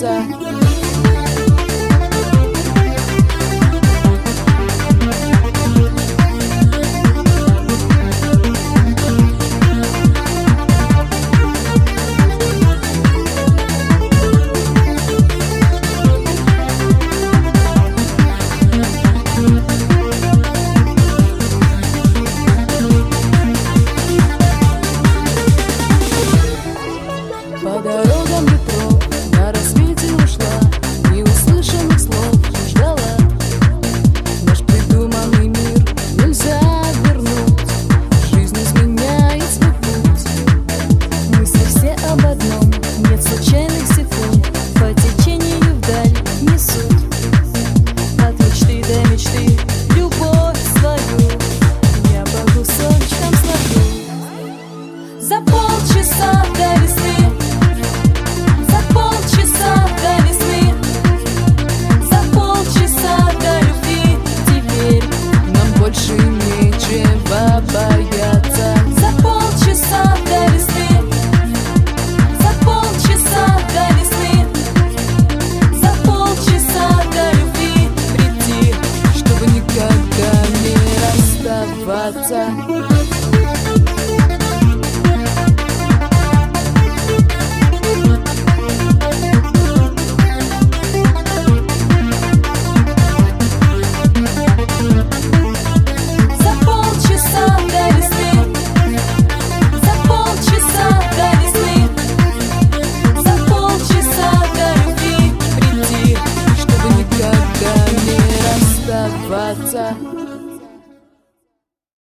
конца. По дорогам метро на рассвете ушла, неуслышанных слов ждала. Наш придуманный мир нельзя вернуть, жизнь изменяет свой путь. Мысли все об одном, нет случайных секунд, по течению вдаль несут. От мечты до мечты любовь свою я по кусочкам сложу. За полчаса до весны, за полчаса до весны, за полчаса до любви. Теперь нам больше нечего бояться.